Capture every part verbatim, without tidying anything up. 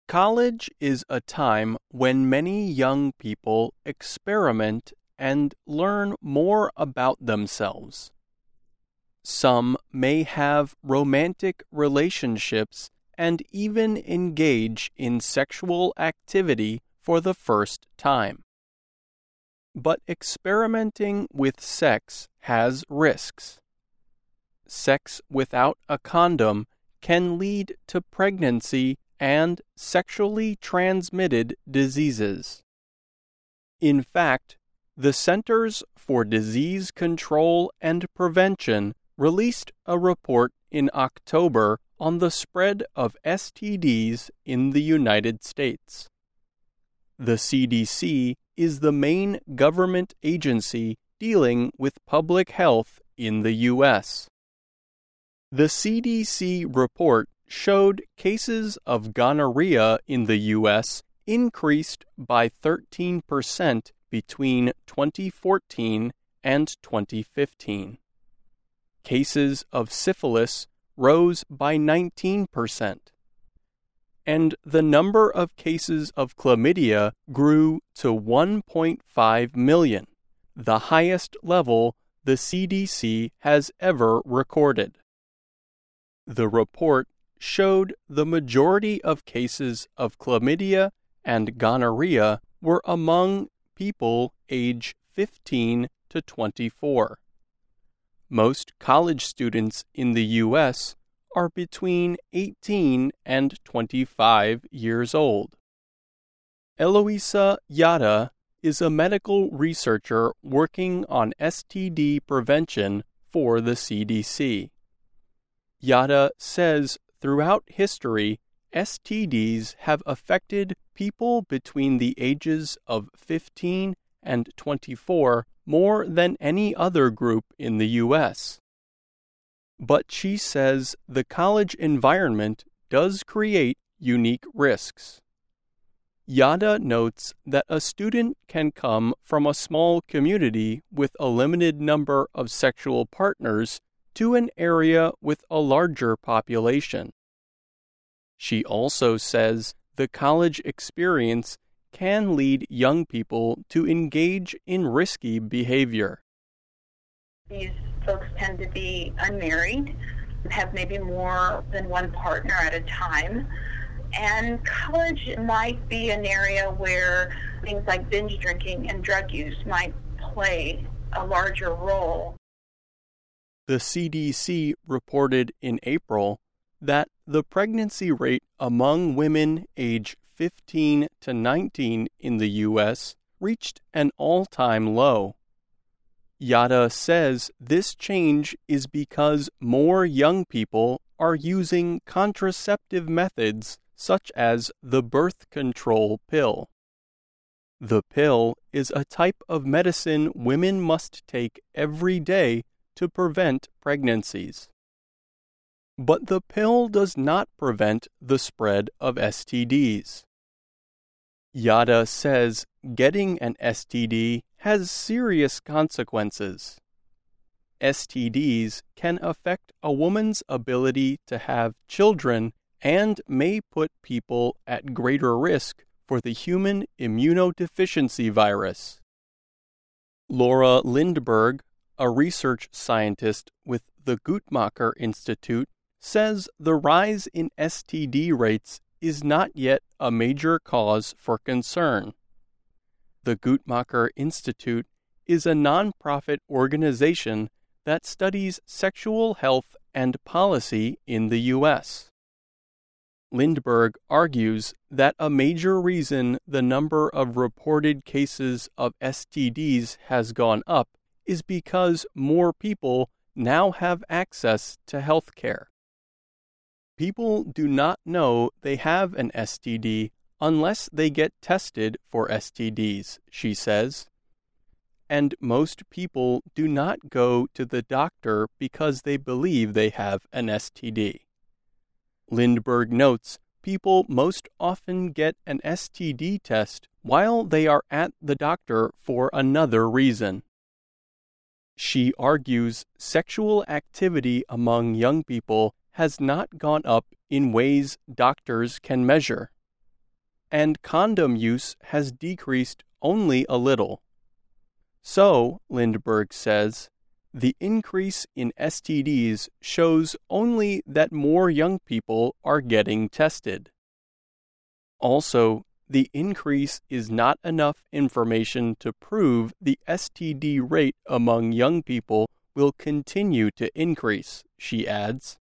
College is a time when many young people experiment and learn more about themselves. Some may have romantic relationships and even engage in sexual activity for the first time. But experimenting with sex has risks. Sex without a condom can lead to pregnancy and sexually transmitted diseases. In fact, the Centers for Disease Control and Prevention released a report in October on the spread of S T Ds in the United States. The C D C is the main government agency dealing with public health in the U S. The C D C report showed cases of gonorrhea in the U S increased by thirteen percent between twenty fourteen and twenty fifteen. Cases of syphilis rose by nineteen percent. And the number of cases of chlamydia grew to one point five million, the highest level the C D C has ever recorded. The report showed the majority of cases of chlamydia and gonorrhea were among people age fifteen to twenty-four. Most college students in the U S are between eighteen and twenty-five years old. Eloisa Yada is a medical researcher working on S T D prevention for the C D C. Yada says throughout history, S T Ds have affected people between the ages of fifteen and twenty-four more than any other group in the U S. But she says the college environment does create unique risks. Yada notes that a student can come from a small community with a limited number of sexual partners to an area with a larger population. She also says the college experience can lead young people to engage in risky behavior. These folks tend to be unmarried, have maybe more than one partner at a time, and college might be an area where things like binge drinking and drug use might play a larger role. The C D C reported in April that the pregnancy rate among women age fifteen to nineteen in the U S reached an all-time low. Yada says this change is because more young people are using contraceptive methods such as the birth control pill. The pill is a type of medicine women must take every day to prevent pregnancies. But the pill does not prevent the spread of S T Ds. Yada says getting an S T D has serious consequences. S T Ds can affect a woman's ability to have children and may put people at greater risk for the human immunodeficiency virus. Laura Lindberg, a research scientist with the Guttmacher Institute, says the rise in S T D rates is not yet a major cause for concern. The Guttmacher Institute is a nonprofit organization that studies sexual health and policy in the U S. Lindberg argues that a major reason the number of reported cases of S T Ds has gone up is because more people now have access to health care. People do not know they have an S T D unless they get tested for S T Ds, she says. And most people do not go to the doctor because they believe they have an S T D. Lindberg notes people most often get an S T D test while they are at the doctor for another reason. She argues sexual activity among young people has not gone up in ways doctors can measure. and condom use has decreased only a little. So, Lindberg says, the increase in S T Ds shows only that more young people are getting tested. Also, the increase is not enough information to prove the S T D rate among young people will continue to increase, she adds.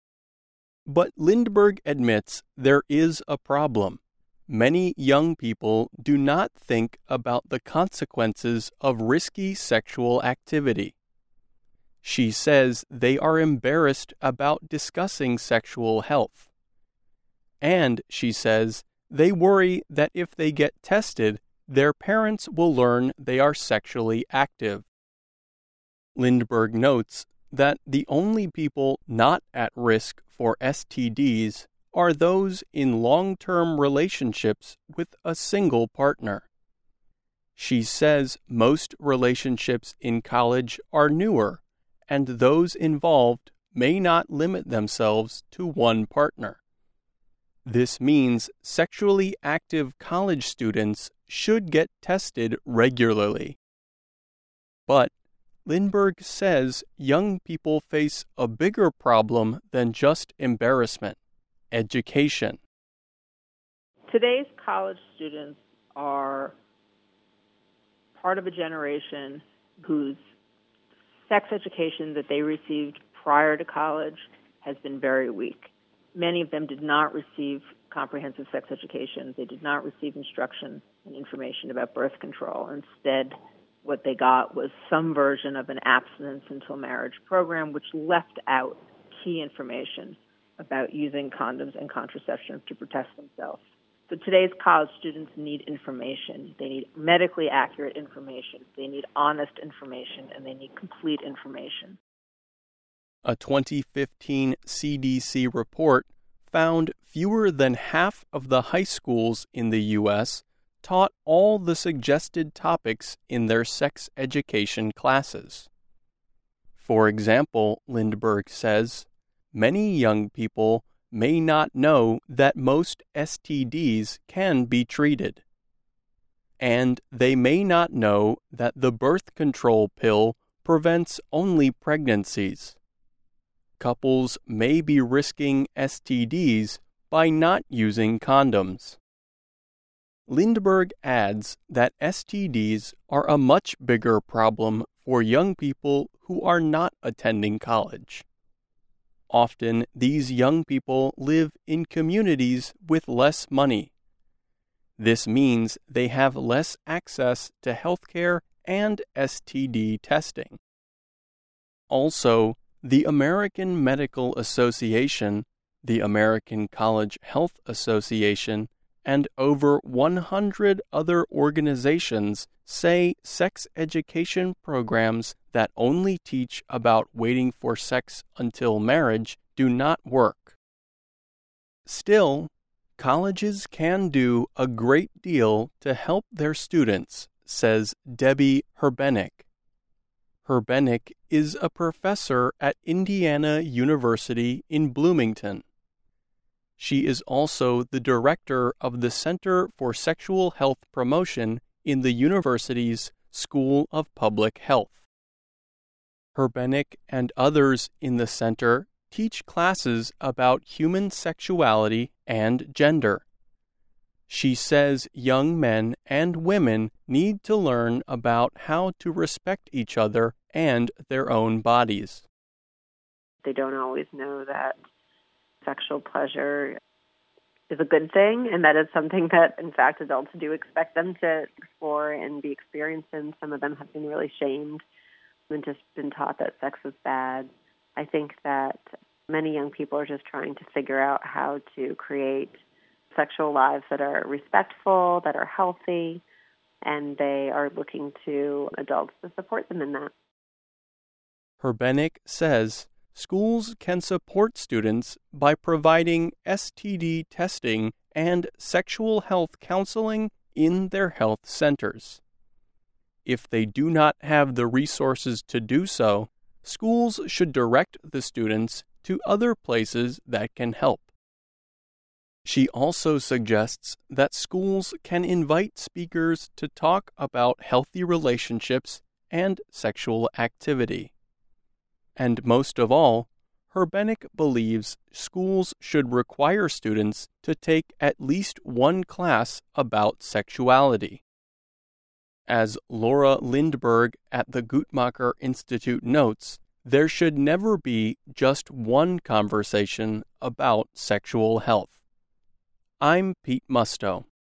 But Lindberg admits there is a problem. Many young people do not think about the consequences of risky sexual activity. She says they are embarrassed about discussing sexual health. And, she says, they worry that if they get tested, their parents will learn they are sexually active. Lindberg notes that the only people not at risk for S T Ds are those in long-term relationships with a single partner. She says most relationships in college are newer, and those involved may not limit themselves to one partner. This means sexually active college students should get tested regularly. But Lindberg says young people face a bigger problem than just embarrassment: education. Today's college students are part of a generation whose sex education that they received prior to college has been very weak. Many of them did not receive comprehensive sex education. They did not receive instruction and information about birth control. Instead, what they got was some version of an abstinence until marriage program, which left out key information about using condoms and contraception to protect themselves. So today's college students need information. They need medically accurate information. They need honest information, and they need complete information. A twenty fifteen C D C report found fewer than half of the high schools in the U S taught all the suggested topics in their sex education classes. For example, Lindberg says, many young people may not know that most S T Ds can be treated. And they may not know that the birth control pill prevents only pregnancies. Couples may be risking S T Ds by not using condoms. Lindberg adds that S T Ds are a much bigger problem for young people who are not attending college. Often, these young people live in communities with less money. This means they have less access to healthcare and S T D testing. Also, the American Medical Association, the American College Health Association, and over one hundred other organizations say sex education programs that only teach about waiting for sex until marriage do not work. Still, colleges can do a great deal to help their students, says Debbie Herbenick. Herbenick is a professor at Indiana University in Bloomington. She is also the director of the Center for Sexual Health Promotion in the university's School of Public Health. Herbenick and others in the center teach classes about human sexuality and gender. She says young men and women need to learn about how to respect each other and their own bodies. They don't always know that sexual pleasure is a good thing, and that is something that, in fact, adults do expect them to explore and be experienced in. Some of them have been really shamed and just been taught that sex is bad. I think that many young people are just trying to figure out how to create sexual lives that are respectful, that are healthy, and they are looking to adults to support them in that. Herbenick says schools can support students by providing S T D testing and sexual health counseling in their health centers. If they do not have the resources to do so, schools should direct the students to other places that can help. She also suggests that schools can invite speakers to talk about healthy relationships and sexual activity. And most of all, Herbenik believes schools should require students to take at least one class about sexuality. As Laura Lindberg at the Guttmacher Institute notes, there should never be just one conversation about sexual health. I'm Pete Musto.